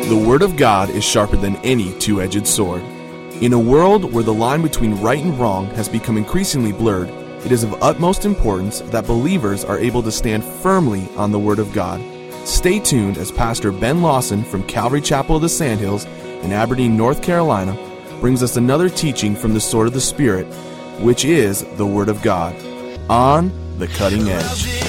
The Word of God is sharper than any two-edged sword. In a world where the line between right and wrong has become increasingly blurred, it is of utmost importance that believers are able to stand firmly on the Word of God. Stay tuned as Pastor Ben Lawson from Calvary Chapel of the Sandhills in Aberdeen, North Carolina, brings us another teaching from the Sword of the Spirit, which is the Word of God, on the cutting edge.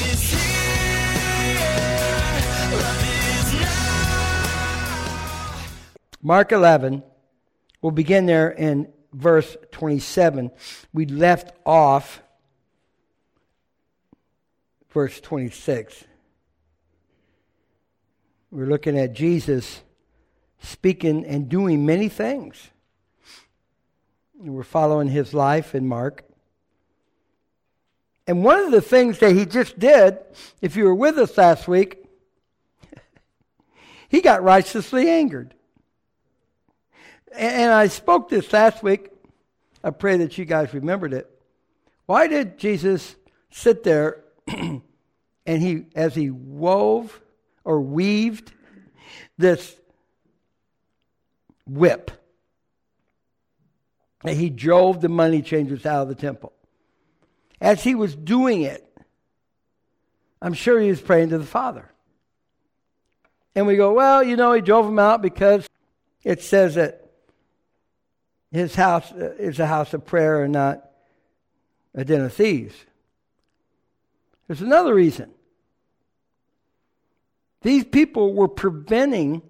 Mark 11, we'll begin there in verse 27. We left off verse 26. We're looking at Jesus speaking and doing many things. We're following his life in Mark. And one of the things that he just did, if you were with us last week, he got righteously angered. And I spoke this last week. I pray that you guys remembered it. Why did Jesus sit there and as he wove or weaved this whip, and he drove the money changers out of the temple? As he was doing it, I'm sure he was praying to the Father. And we go, well, he drove them out because it says that his house is a house of prayer and not a den of thieves. There's another reason. These people were preventing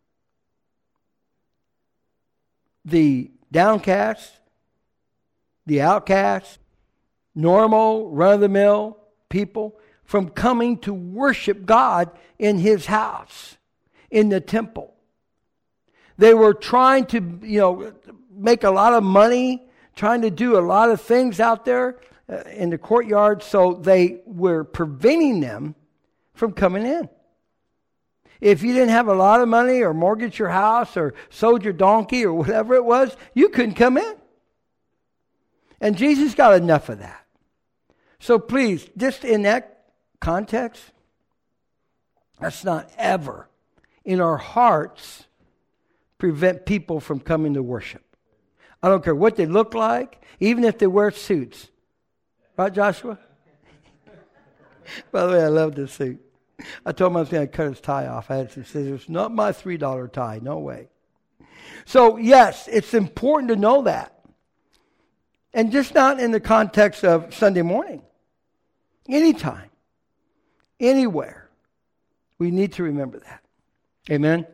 the downcast, the outcast, normal, run-of-the-mill people from coming to worship God in his house, in the temple. They were trying to, make a lot of money, trying to do a lot of things out there in the courtyard, so they were preventing them from coming in. If you didn't have a lot of money or mortgaged your house or sold your donkey or whatever it was, you couldn't come in. And Jesus got enough of that. So please, just in that context, let's not ever in our hearts prevent people from coming to worship. I don't care what they look like, even if they wear suits. Right, Joshua? By the way, I love this suit. I told him I was going to cut his tie off. I had some scissors. Not my $3 tie. No way. So, yes, it's important to know that. And just not in the context of Sunday morning. Anytime. Anywhere. We need to remember that. Amen?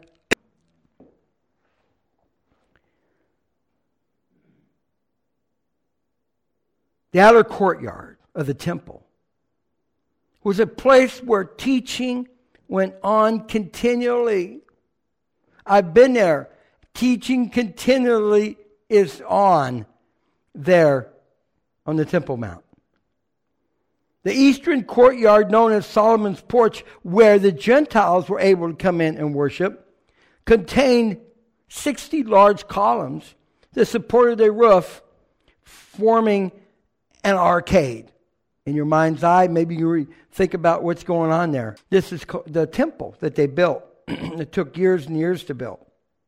The outer courtyard of the temple was a place where teaching went on continually. I've been there. Teaching continually is on there on the Temple Mount. The eastern courtyard, known as Solomon's Porch, where the Gentiles were able to come in and worship, contained 60 large columns that supported a roof, forming an arcade. In your mind's eye, maybe you think about what's going on there. This is the temple that they built. It took years and years to build.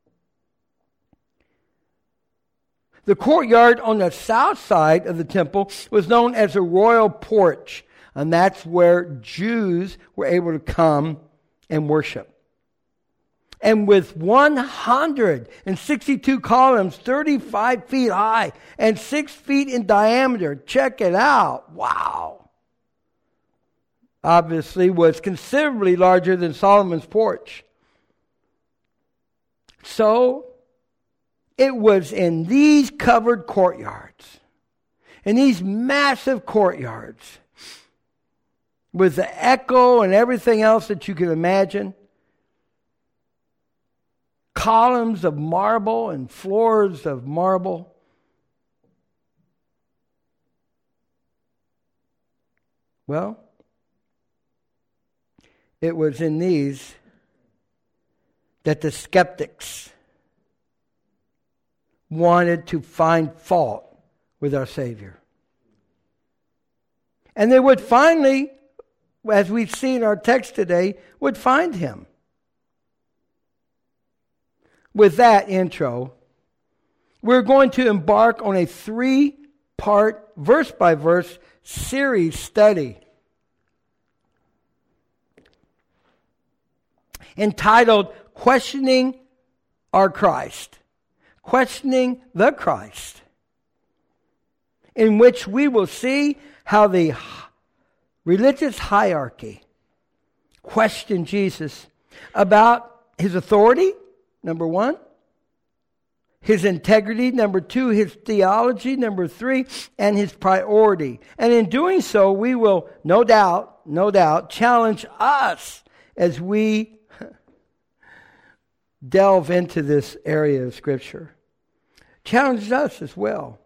The courtyard on the south side of the temple was known as a royal porch, and that's where Jews were able to come and worship. And with 162 columns, 35 feet high and 6 feet in diameter. Check it out. Wow. Obviously was considerably larger than Solomon's Porch. So, it was in these covered courtyards, in these massive courtyards, with the echo and everything else that you can imagine, columns of marble and floors of marble. Well, it was in these that the skeptics wanted to find fault with our Savior. And they would finally, as we see in our text today, would find him. with that intro, we're going to embark on a 3-part, verse-by-verse series study entitled Questioning Our Christ. Questioning the Christ, in which we will see how the religious hierarchy questioned Jesus about his authority, number 1, his integrity, number 2, his theology, number 3, and his priority. And in doing so, we will no doubt, challenge us as we delve into this area of Scripture. Challenge us as well.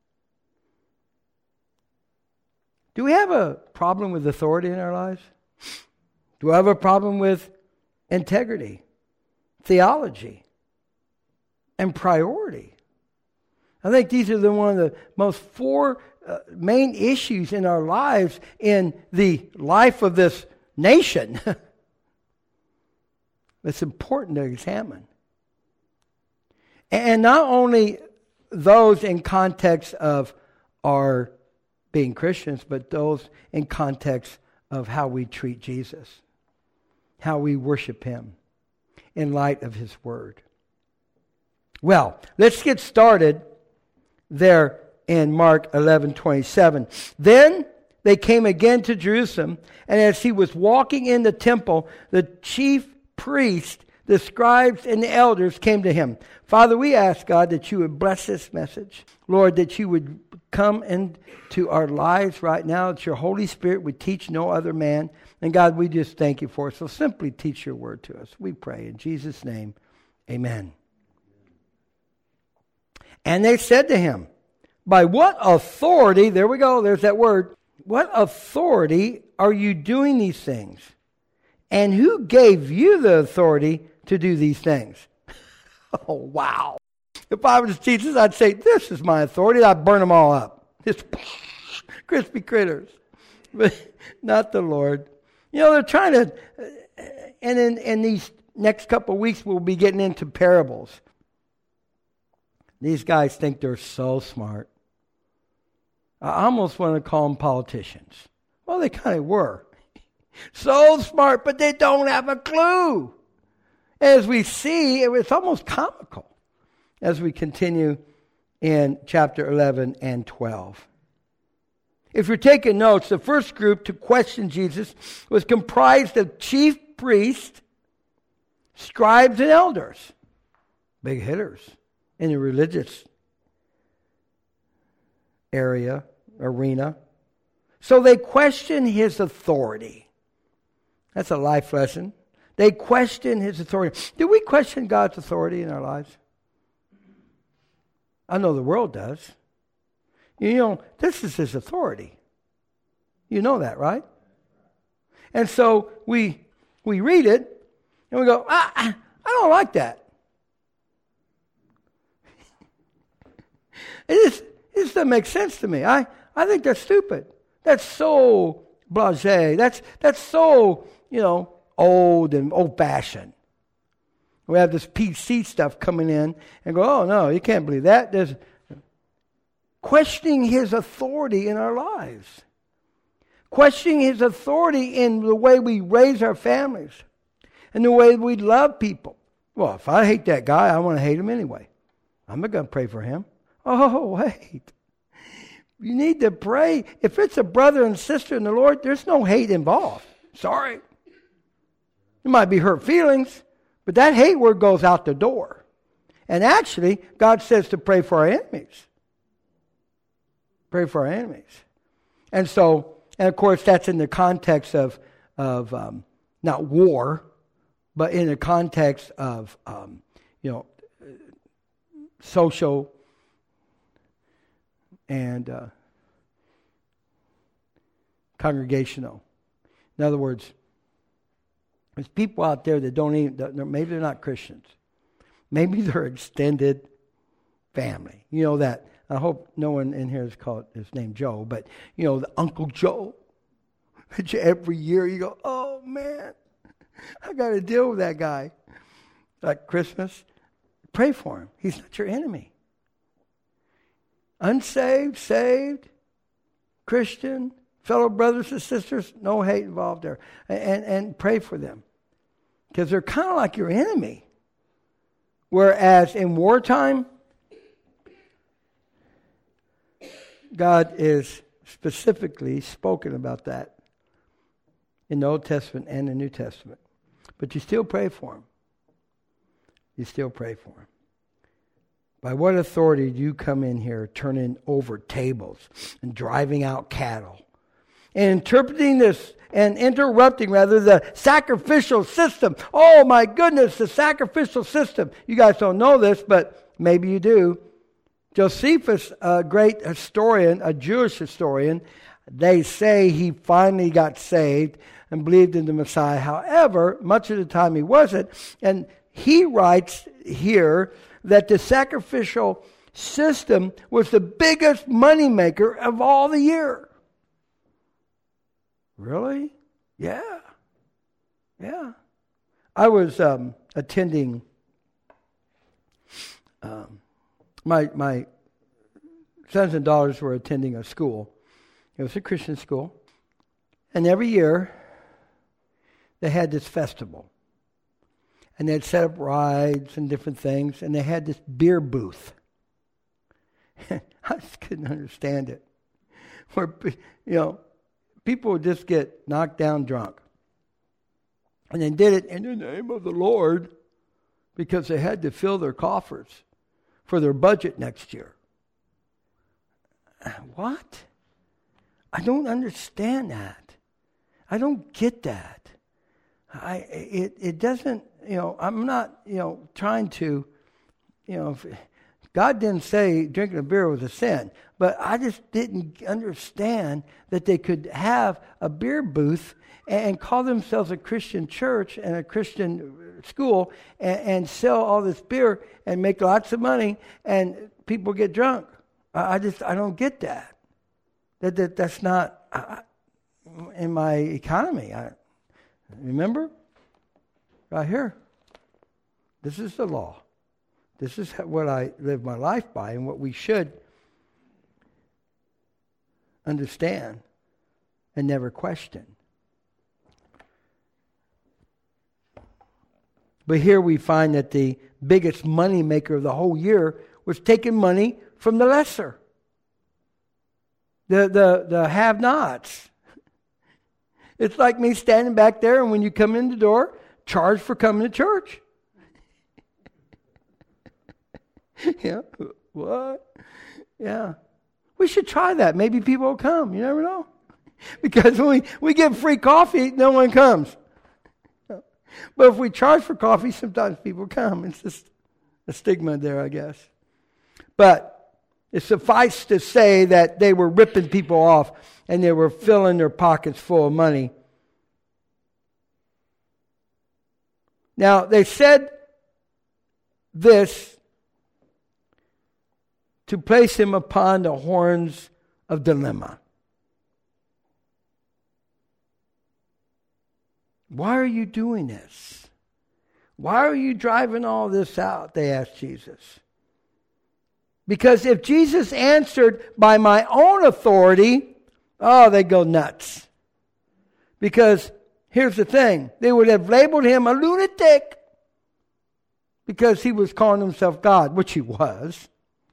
Do we have a problem with authority in our lives? Do we have a problem with integrity, theology, and priority? I think these are one of the most 4 main issues in our lives, in the life of this nation. It's important to examine. And not only those in context of our being Christians, but those in context of how we treat Jesus, how we worship him in light of his word. Well, let's get started there in Mark 11:27. Then they came again to Jerusalem, and as he was walking in the temple, the chief priest, the scribes, and the elders came to him. Father, we ask, God, that you would bless this message. Lord, that you would come into our lives right now, that your Holy Spirit would teach no other man. And God, we just thank you for it. So simply teach your word to us. We pray in Jesus' name, amen. And they said to him, by what authority, there we go, there's that word, what authority are you doing these things? And who gave you the authority to do these things? Oh, wow. If I was Jesus, I'd say, this is my authority. I'd burn them all up. Just crispy critters. But not the Lord. You know, they're trying to, and in these next couple of weeks, we'll be getting into parables. These guys think they're so smart. I almost want to call them politicians. Well, they kind of were. So smart, but they don't have a clue. As we see, it's almost comical as we continue in chapter 11 and 12. If you're taking notes, the first group to question Jesus was comprised of chief priests, scribes, and elders. Big hitters in the religious arena. So they questioned his authority. That's a life lesson. They question his authority. Do we question God's authority in our lives? I know the world does. You know, this is his authority. You know that, right? And so we read it and we go, I don't like that. It just doesn't make sense to me. I think that's stupid. That's so blasé. That's so, old and old-fashioned. We have this PC stuff coming in and go, oh, no, you can't believe that. There's questioning his authority in our lives. Questioning his authority in the way we raise our families and the way we love people. Well, if I hate that guy, I want to hate him anyway. I'm not going to pray for him. Oh, wait. You need to pray. If it's a brother and sister in the Lord, there's no hate involved. Sorry. There might be hurt feelings, but that hate word goes out the door. And actually, God says to pray for our enemies. Pray for our enemies. And so, and of course, that's in the context of not war, but in the context of, social and congregational. In other words, there's people out there that don't even, maybe they're not Christians. Maybe they're extended family. You know that. I hope no one in here has called his name Joe, but the Uncle Joe. Every year you go, oh man, I got to deal with that guy. Like Christmas, Pray for him. He's not your enemy. Unsaved, saved, Christian, fellow brothers and sisters, no hate involved there. And pray for them. Because they're kind of like your enemy. Whereas in wartime, God is specifically spoken about that in the Old Testament and the New Testament. But you still pray for him. You still pray for him. By what authority do you come in here turning over tables and driving out cattle and interpreting this and interrupting the sacrificial system? Oh my goodness, the sacrificial system. You guys don't know this, but maybe you do. Josephus, a great historian, a Jewish historian, they say he finally got saved and believed in the Messiah. However, much of the time he wasn't. And he writes here that the sacrificial system was the biggest moneymaker of all the year. Really? Yeah. I was attending, my sons and daughters were attending a school. It was a Christian school. And every year, they had this festival. And they'd set up rides and different things. And they had this beer booth. I just couldn't understand it. Where, people would just get knocked down drunk. And they did it in the name of the Lord because they had to fill their coffers for their budget next year. What? I don't understand that. I don't get that. It doesn't, I'm not, trying to, God didn't say drinking a beer was a sin, but I just didn't understand that they could have a beer booth and call themselves a Christian church and a Christian school and sell all this beer and make lots of money and people get drunk. I don't get that. That's not in my economy. Remember? Right here. This is the law. This is what I live my life by and what we should understand and never question. But here we find that the biggest money maker of the whole year was taking money from the lesser. The have-nots. It's like me standing back there and when you come in the door, charge for coming to church. Yeah, what? Yeah. We should try that. Maybe people will come. You never know. Because when we give free coffee, no one comes. But if we charge for coffee, sometimes people come. It's just a stigma there, I guess. But it suffices to say that they were ripping people off and they were filling their pockets full of money. Now, they said this to place him upon the horns of dilemma. Why are you doing this? Why are you driving all this out? They asked Jesus. Because if Jesus answered by my own authority, they go nuts. Because here's the thing. They would have labeled him a lunatic because he was calling himself God, which he was.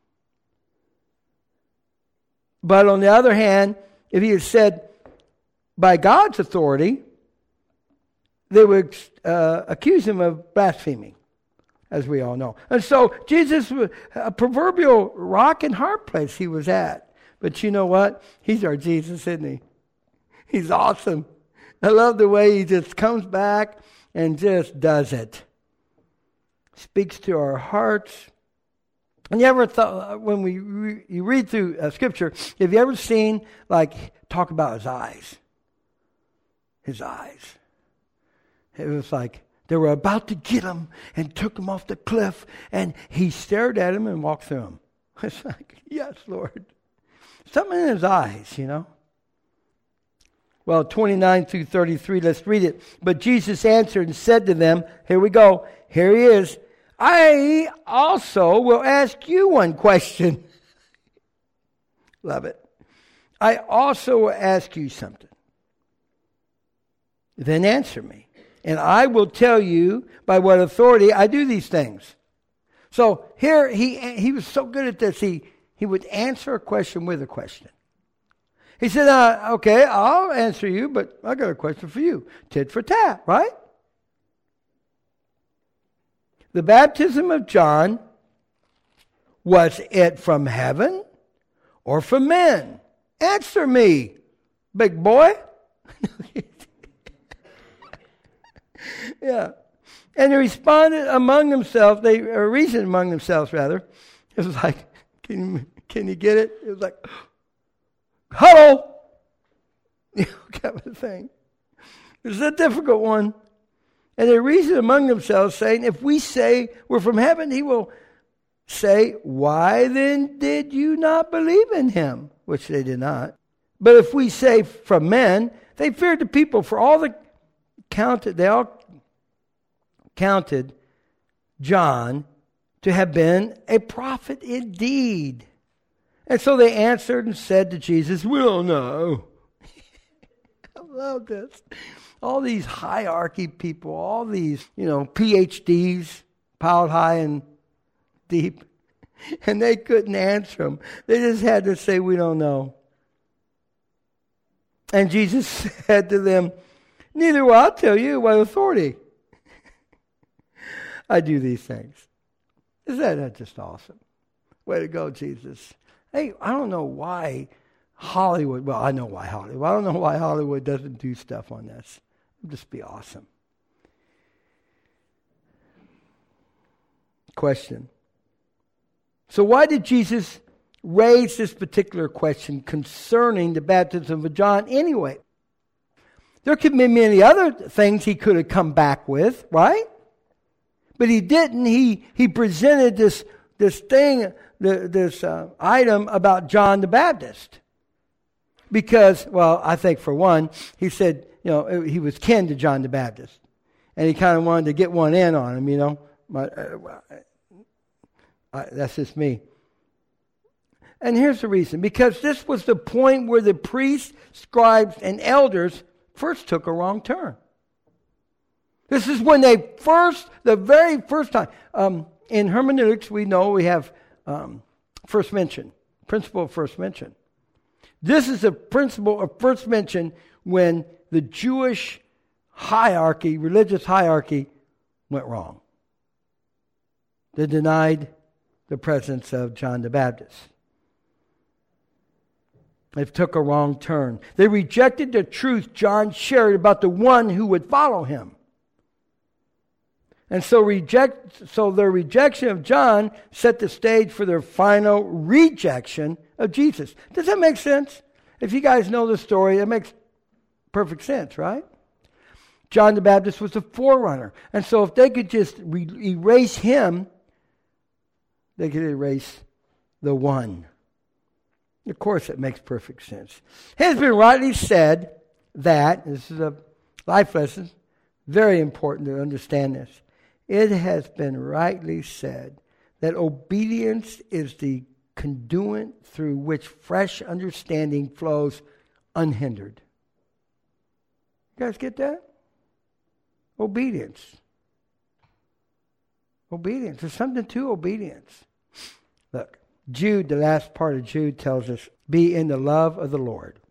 But on the other hand, if he had said by God's authority, they would accuse him of blaspheming, as we all know. And so Jesus was a proverbial rock and hard place he was at. But you know what? He's our Jesus, isn't he? He's awesome. I love the way he just comes back and just does it. Speaks to our hearts. And you ever thought, when you read through Scripture, have you ever seen, talk about his eyes? His eyes. It was like they were about to get him and took him off the cliff, and he stared at him and walked through him. It's like, yes, Lord. Something in his eyes, Well, 29 through 33, let's read it. But Jesus answered and said to them, here we go. Here he is. I also will ask you one question. Love it. I also will ask you something. Then answer me. And I will tell you by what authority I do these things. So here he was so good at this. He would answer a question with a question. He said, okay, I'll answer you, but I got a question for you. Tit for tat, right? The baptism of John, was it from heaven or from men? Answer me, big boy. Yeah. And they responded among themselves, reasoned among themselves rather. It was like, can you get it? It was like, huddle! Kind of thing. It was a difficult one. And they reasoned among themselves, saying, if we say we're from heaven, he will say, why then did you not believe in him? Which they did not. But if we say from men, they feared the people, for they all counted John to have been a prophet indeed. And so they answered and said to Jesus, we don't know. I love this. All these hierarchy people, all these, PhDs, piled high and deep, and they couldn't answer them. They just had to say, we don't know. And Jesus said to them, neither will I tell you by authority I do these things. Isn't that just awesome? Way to go, Jesus. Hey, I don't know why Hollywood, well, I know why Hollywood. I don't know why Hollywood doesn't do stuff on this. It'd just be awesome. Question. So why did Jesus raise this particular question concerning the baptism of John anyway? There could be many other things he could have come back with, right? But he didn't. He presented this thing, this item about John the Baptist. Because, well, I think for one, he said, he was kin to John the Baptist. And he kind of wanted to get one in on him, that's just me. And here's the reason. Because this was the point where the priests, scribes, and elders first took a wrong turn. This is when the very first time. In hermeneutics, we know we have first mention, principle of first mention. This is the principle of first mention when the Jewish hierarchy, religious hierarchy, went wrong. They denied the presence of John the Baptist. They took a wrong turn. They rejected the truth John shared about the one who would follow him. And so their rejection of John set the stage for their final rejection of Jesus. Does that make sense? If you guys know the story, it makes perfect sense, right? John the Baptist was the forerunner. And so if they could just erase him, they could erase the one. Of course, it makes perfect sense. It has been rightly said that, this is a life lesson, very important to understand this. It has been rightly said that obedience is the conduit through which fresh understanding flows unhindered. You guys get that? Obedience. Obedience. There's something to obedience. Look, Jude, the last part of Jude tells us, be in the love of the Lord.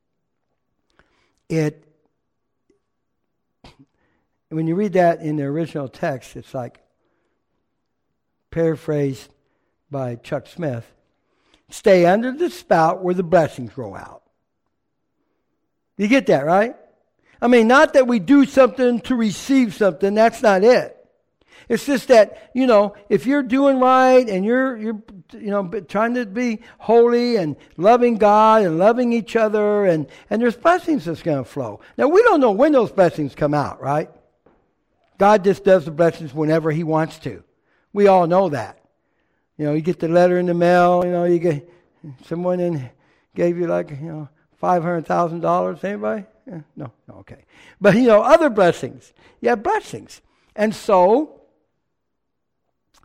When you read that in the original text, it's like paraphrased by Chuck Smith. Stay under the spout where the blessings grow out. You get that, right? I mean, not that we do something to receive something. That's not it. It's just that, if you're doing right and you're trying to be holy and loving God and loving each other and there's blessings that's going to flow. Now, we don't know when those blessings come out, right? God just does the blessings whenever he wants to. We all know that. You get the letter in the mail, you get someone gave you $500,000. Anybody? No, okay. But, other blessings. You have blessings. And so,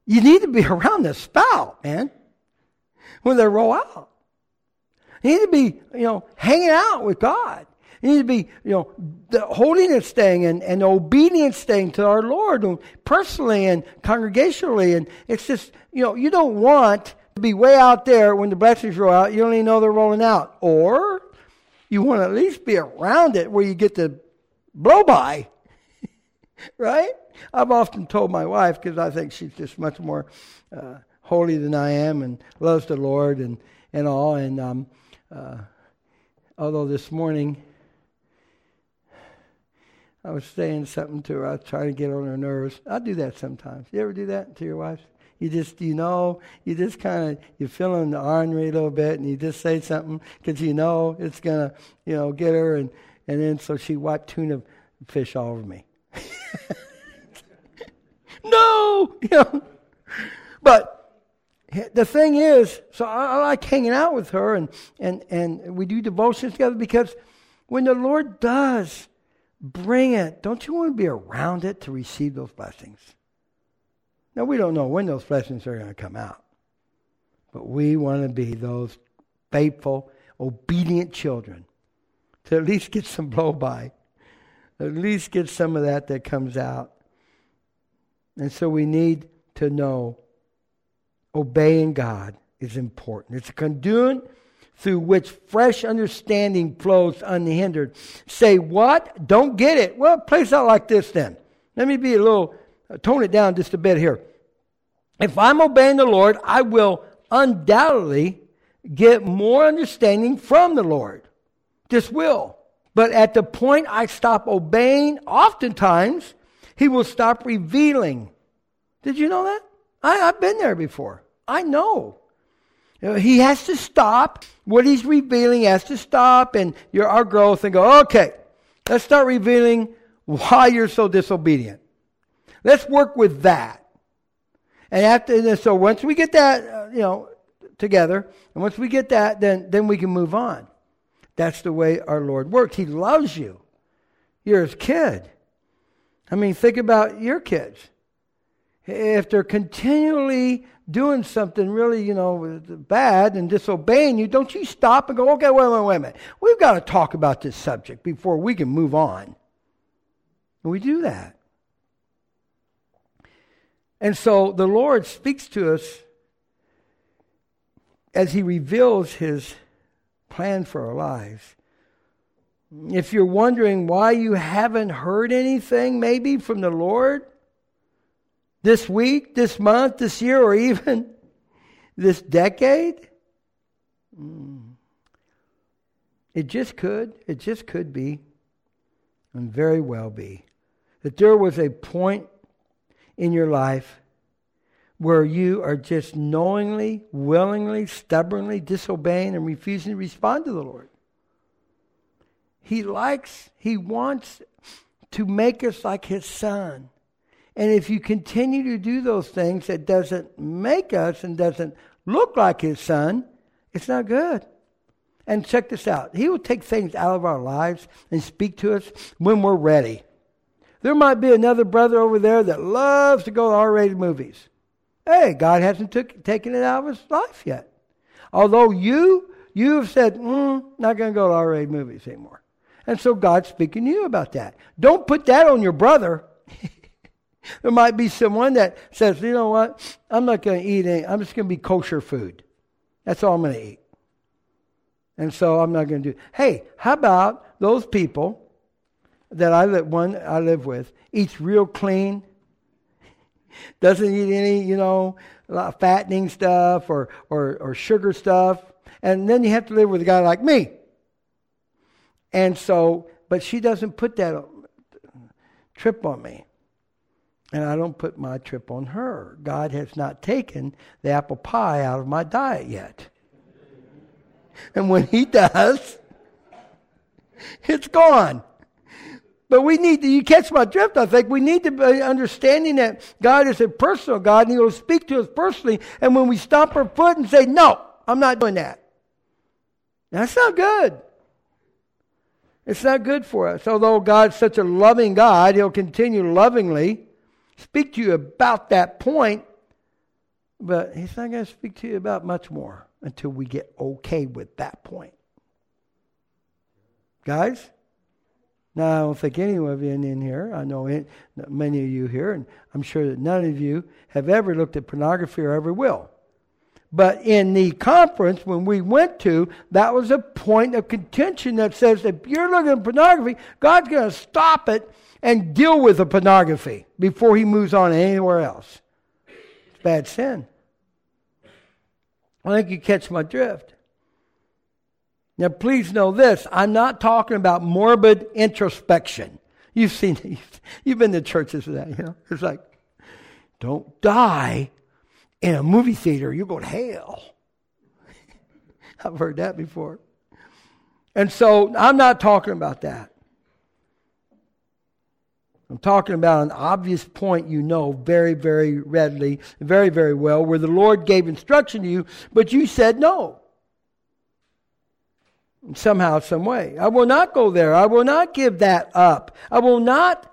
You need to be around the spout, man, when they roll out. You need to be, hanging out with God. You need to be, the holiness thing and the obedience thing to our Lord, and personally and congregationally. And it's just, you don't want to be way out there when the blessings roll out. You don't even know they're rolling out. Or you want to at least be around it where you get to blow by, right? I've often told my wife, because I think she's just much more holy than I am and loves the Lord and all. And although this morning I was saying something to her, I was trying to get on her nerves. I do that sometimes. You ever do that to your wife? You just, you're feeling the ornery a little bit, and you just say something because it's going to, get her. And then so she wiped tuna fish all over me. No! But the thing is, so I like hanging out with her, and we do devotions together, because when the Lord does bring it, don't you want to be around it to receive those blessings? Now, we don't know when those blessings are going to come out, but we want to be those faithful, obedient children to at least get some blow-by, at least get some of that comes out. And so we need to know obeying God is important. It's a conduit through which fresh understanding flows unhindered. Say what? Don't get it. Well, it plays out like this then. Let me be tone it down just a bit here. If I'm obeying the Lord, I will undoubtedly get more understanding from the Lord. Just will. But at the point I stop obeying, oftentimes, He will stop revealing. Did you know that? I've been there before. I know. He has to stop. What He's revealing has to stop, and our growth, and go, okay, let's start revealing why you're so disobedient. Let's work with that. And so once we get that, together, and once we get that, then we can move on. That's the way our Lord works. He loves you. You're His kid. I mean, think about your kids. If they're continually doing something really, bad and disobeying you, don't you stop and go, okay, wait a minute. We've got to talk about this subject before we can move on. And we do that. And so the Lord speaks to us as He reveals His plan for our lives. If you're wondering why you haven't heard anything maybe from the Lord this week, this month, this year, or even this decade, it just could be, and very well be, that there was a point in your life where you are just knowingly, willingly, stubbornly disobeying and refusing to respond to the Lord. He wants to make us like His Son. And if you continue to do those things that doesn't make us and doesn't look like His Son, it's not good. And check this out. He will take things out of our lives and speak to us when we're ready. There might be another brother over there that loves to go to R-rated movies. Hey, God hasn't taken it out of his life yet. Although you have said, not going to go to R-rated movies anymore. And so God's speaking to you about that. Don't put that on your brother. There might be someone that says, you know what, I'm not going to eat any, I'm just going to be kosher food. That's all I'm going to eat. And so I'm not going to do. Hey, how about those people that I live with, eats real clean, doesn't eat any, fattening stuff or sugar stuff, and then you have to live with a guy like me. And so, but she doesn't put that trip on me. And I don't put my trip on her. God has not taken the apple pie out of my diet yet. And when He does, it's gone. But we need to, you catch my drift, I think. We need to be understanding that God is a personal God, and He will speak to us personally. And when we stomp our foot and say, no, I'm not doing that, that's not good. It's not good for us. Although God's such a loving God, He'll continue lovingly speak to you about that point. But he's not going to speak to you about much more until we get okay with that point. Guys? Now, I don't think any of you in here, I know many of you here, and I'm sure that none of you have ever looked at pornography or ever will. But in the conference, when we went to, that was a point of contention that says if you're looking at pornography, God's going to stop it and deal with the pornography before he moves on anywhere else. It's bad sin. I think you catch my drift. Now, please know this. I'm not talking about morbid introspection. You've been to churches with that, you know. It's like, don't die in a movie theater. You go to hell. I've heard that before. And so I'm not talking about that. I'm talking about an obvious point you know very, very readily, very, very well, where the Lord gave instruction to you, but you said no. Somehow, some way. I will not go there. I will not give that up. I will not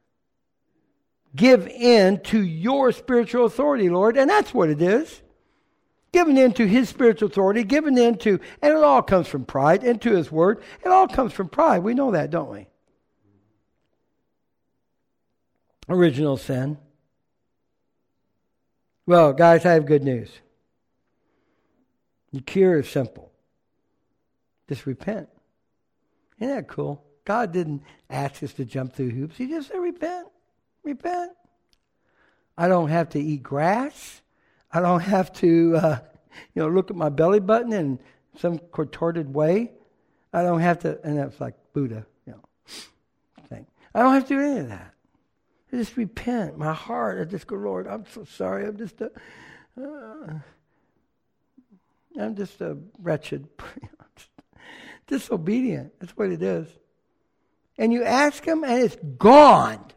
give in to your spiritual authority, Lord. And that's what it is. Giving in to his spiritual authority, giving in to, and it all comes from pride, into his word. It all comes from pride. We know that, don't we? Original sin. Well, guys, I have good news. The cure is simple. Just repent. Isn't that cool? God didn't ask us to jump through hoops. He just said, repent. Repent. I don't have to eat grass. I don't have to, look at my belly button in some contorted way. I don't have to, and that's like Buddha, thing. I don't have to do any of that. I just repent. My heart, I just go, Lord, I'm so sorry. I'm just a wretched disobedient. That's what it is. And you ask him and it's gone.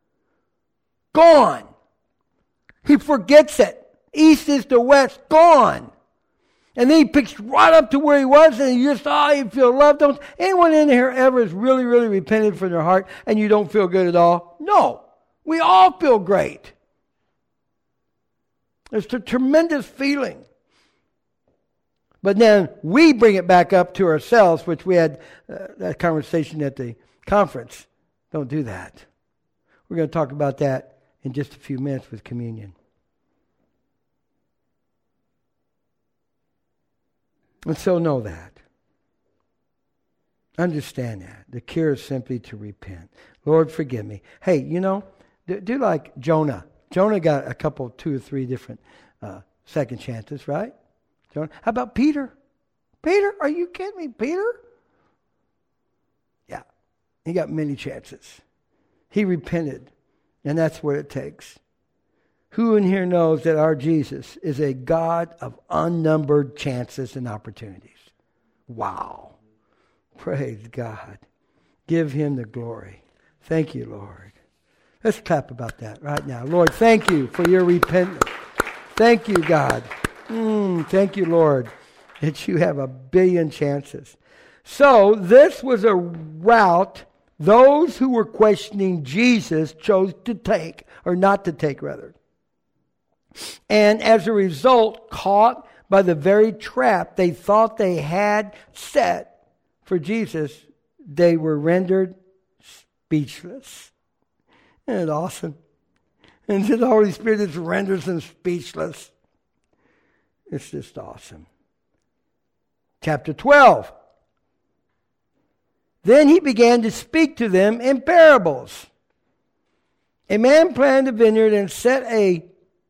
Gone. He forgets it. East is to west. Gone. And then he picks right up to where he was and you feel loved. Don't anyone in here ever has really, really repented from their heart and you don't feel good at all? No. We all feel great. It's a tremendous feeling. But then we bring it back up to ourselves, which we had that conversation at the conference. Don't do that. We're going to talk about that in just a few minutes with communion. And so know that. Understand that. The cure is simply to repent. Lord, forgive me. Hey, do like Jonah. Jonah got a couple, 2 or 3 different second chances, right? How about Peter? Peter, are you kidding me? Peter? Yeah, he got many chances. He repented, and that's what it takes. Who in here knows that our Jesus is a God of unnumbered chances and opportunities? Wow. Praise God. Give him the glory. Thank you, Lord. Let's clap about that right now. Lord, thank you for your repentance. Thank you, God. Thank you, Lord, that you have a billion chances. So this was a route those who were questioning Jesus chose to take, or not to take, rather. And as a result, caught by the very trap they thought they had set for Jesus, they were rendered speechless. Isn't it awesome? And the Holy Spirit just renders them speechless. It's just awesome. Chapter 12. Then he began to speak to them in parables. A man planted a vineyard and set a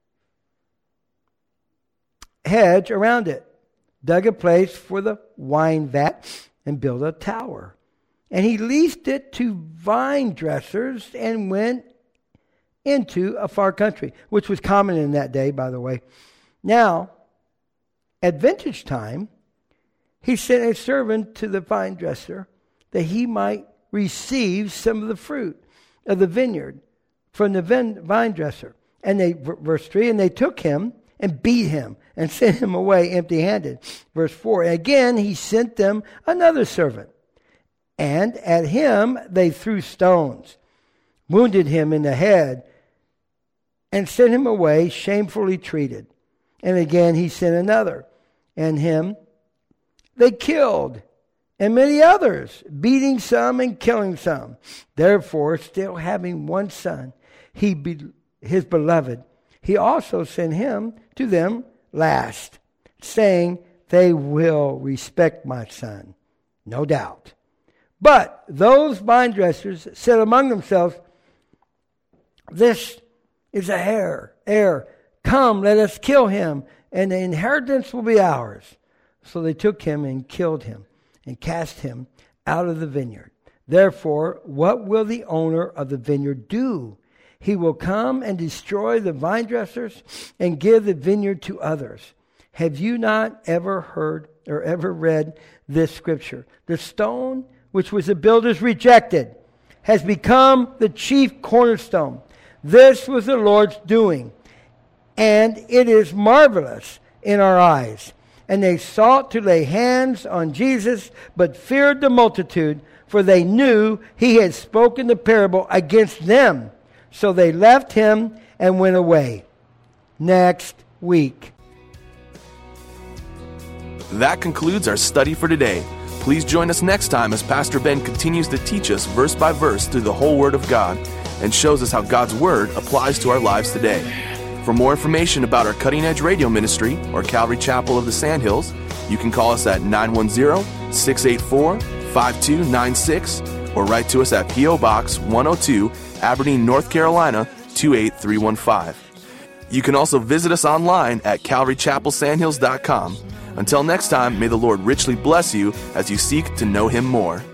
hedge around it, dug a place for the wine vat, and built a tower. And he leased it to vine dressers and went into a far country, which was common in that day, by the way. Now, at vintage time, he sent a servant to the vine dresser that he might receive some of the fruit of the vineyard from the vine dresser. And verse 3, and they took him and beat him and sent him away empty-handed. Verse 4, again he sent them another servant. And at him they threw stones, wounded him in the head, and sent him away shamefully treated. And again he sent another, and him they killed, and many others, beating some and killing some. Therefore, still having one son, his beloved, he also sent him to them last, saying, they will respect my son, no doubt. But those vine dressers said among themselves, this is a heir. Come, let us kill him, and the inheritance will be ours. So they took him and killed him, and cast him out of the vineyard. Therefore, what will the owner of the vineyard do? He will come and destroy the vine dressers and give the vineyard to others. Have you not ever heard or ever read this scripture? The stone which was the builders rejected has become the chief cornerstone. This was the Lord's doing, and it is marvelous in our eyes. And they sought to lay hands on Jesus, but feared the multitude, for they knew he had spoken the parable against them. So they left him and went away. Next week. That concludes our study for today. Please join us next time as Pastor Ben continues to teach us verse by verse through the whole Word of God and shows us how God's Word applies to our lives today. For more information about our Cutting Edge Radio Ministry or Calvary Chapel of the Sandhills, you can call us at 910-684-5296 or write to us at P.O. Box 102, Aberdeen, North Carolina 28315. You can also visit us online at calvarychapelsandhills.com. Until next time, may the Lord richly bless you as you seek to know Him more.